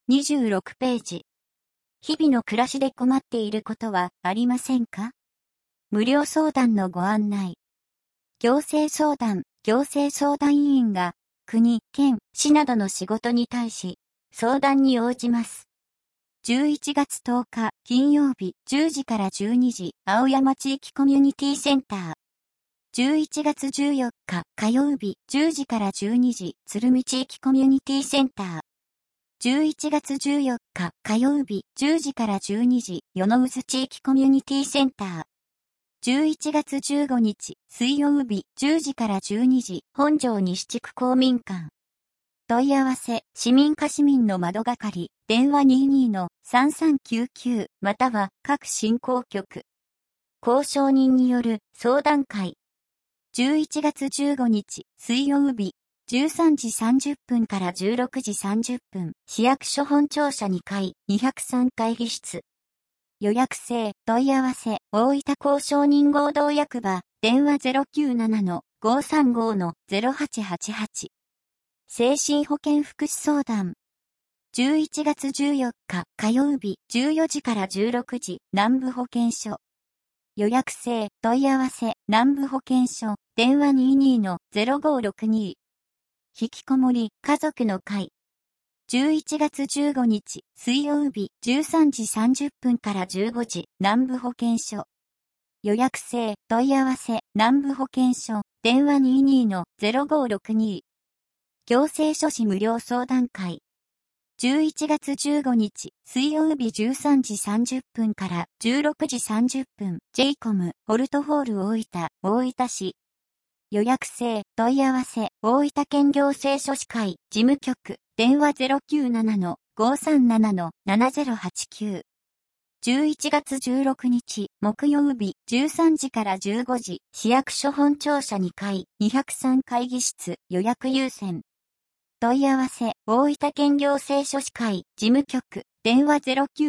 26ページ。日々の暮らしで困っていることはありませんか？無料相談のご案内。行政相談委員が国、県、市などの仕事に対し相談に応じます。11月10日金曜日10時から12時青山地域コミュニティセンター。11月14日火曜日10時から12時鶴見地域コミュニティセンター。11月14日火曜日10時から12時与野渦地域コミュニティセンター。11月15日水曜日10時から12時本庄西地区公民館。問い合わせ市民課市民の窓係電話 22-3399 または各振興局。交渉人による相談会。11月15日水曜日13時30分から16時30分市役所本庁舎2階203会議室。予約制問い合わせ大分交渉人合同役場電話 097-535-0888 精神保健福祉相談。11月14日火曜日14時から16時南部保健所。予約制問い合わせ南部保健所電話 22-0562 引きこもり家族の会。11月15日水曜日13時30分から15時南部保健所。予約制問い合わせ南部保健所電話 22-0562 行政書士無料相談会。11月15日水曜日13時30分から16時30分 JCOM ホルトホール大分市。予約制問い合わせ大分県行政書士会事務局電話 097-537-7089。11月16日木曜日13時から15時市役所本庁舎2階203会議室予約優先。問い合わせ大分県行政書士会事務局電話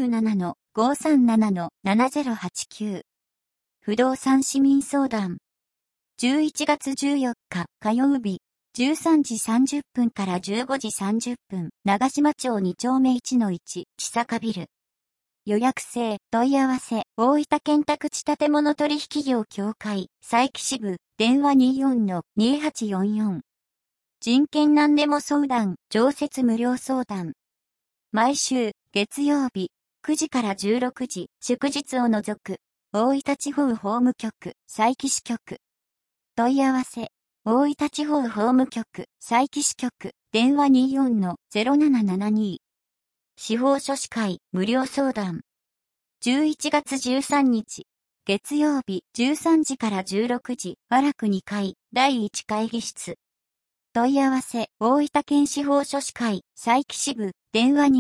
097-537-7089。不動産市民相談。11月14日火曜日13時30分から15時30分長島町2丁目 1-1 千坂ビル。予約制問い合わせ大分県宅地建物取引業協会佐伯支部電話 24-2844。人権何でも相談常設無料相談。毎週月曜日9時から16時祝日を除く大分地方法務局佐伯支局。問い合わせ大分地方法務局佐伯支局電話 24-0772。司法書士会無料相談。11月13日月曜日13時から16時和楽2階第1会議室。問い合わせ大分県司法書士会佐伯支部電話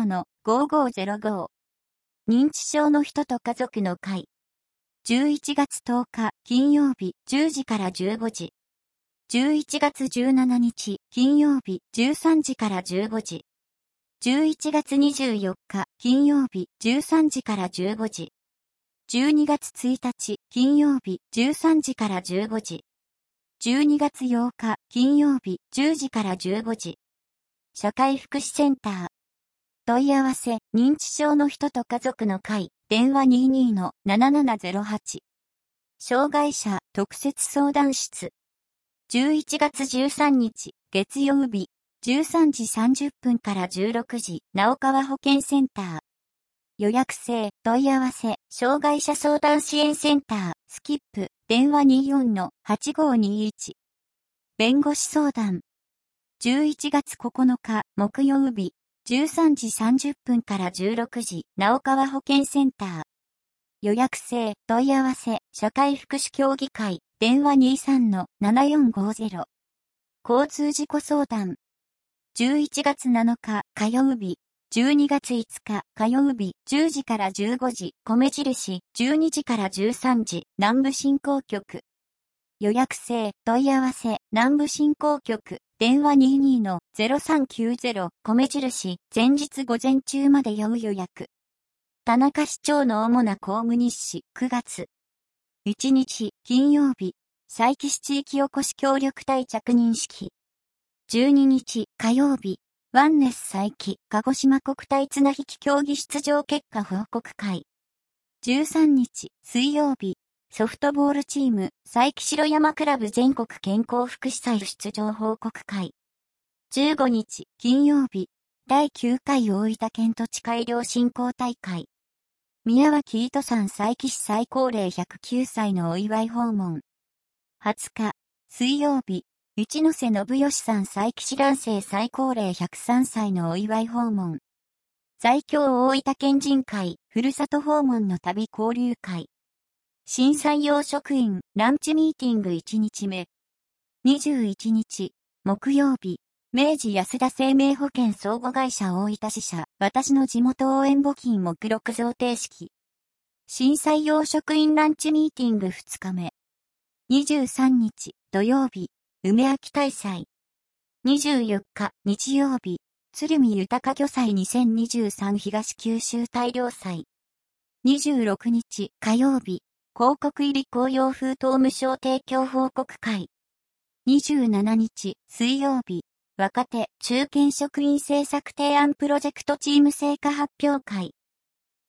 20-5505。認知症の人と家族の会。11月10日金曜日10時から15時。11月17日金曜日13時から15時。11月24日金曜日13時から15時。12月1日金曜日13時から15時。12月8日金曜日10時から15時。社会福祉センター。問い合わせ認知症の人と家族の会電話 22-7708。障害者特設相談室。11月13日月曜日13時30分から16時直川保健センター。予約制問い合わせ障害者相談支援センタースキップ電話 24-8521。弁護士相談。11月9日木曜日13時30分から16時直川保健センター。予約制問い合わせ社会福祉協議会電話 23-7450。交通事故相談。11月7日火曜日12月5日火曜日10時から15時米印12時から13時南部振興局。予約制問い合わせ南部振興局電話 22-0390 米印前日午前中まで要予約。田中市長の主な公務日誌9月。1日金曜日佐伯市地域おこし協力隊着任式。12日火曜日ワンネス佐伯、鹿児島国体綱引き競技出場結果報告会。13日、水曜日、ソフトボールチーム、佐伯城山クラブ全国健康福祉祭出場報告会。15日、金曜日、第9回大分県土地改良振興大会。宮脇糸さん佐伯市最高齢109歳のお祝い訪問。20日、水曜日、一ノ瀬信義さん佐伯市男性最高齢103歳のお祝い訪問。在京大分県人会、ふるさと訪問の旅交流会。新採用職員、ランチミーティング1日目。21日、木曜日、明治安田生命保険相互会社大分支社、私の地元応援募金目録贈呈式。新採用職員ランチミーティング2日目。23日、土曜日、梅秋大祭。24日、日曜日、鶴見豊漁祭2023東九州大漁祭。26日、火曜日、広告入り公用封筒無償提供報告会。27日、水曜日、若手中堅職員政策提案プロジェクトチーム成果発表会。